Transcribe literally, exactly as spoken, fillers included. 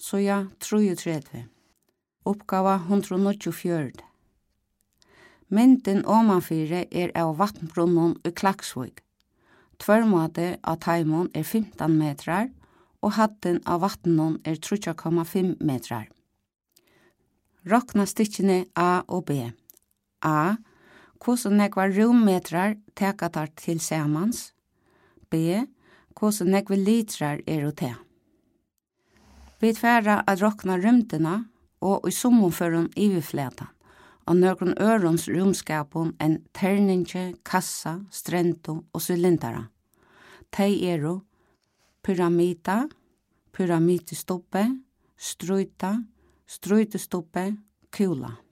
så ja, treogtretivu. Uppgava hundrað og níggjuogfjøruti. Mynden omanfyre er av vatnbrunnen i Klaksvík. Tvørmåte av taimon er fimtan metrar, og hatten av vattnon er tre komma fimm metrar. Rokna stikkene A og B. A. Hvordan nekva rummetrar teka tar til samans. B. Hvordan nekva litrar er å te. Vi tverra at rokna rymdena og i sommonføren iverfletan og nøkron ørons rumskapon enn terninge, kassa, strento og sylindara. Tei eru pyramida, pyramidestoppe, struita, struitestoppe, kula.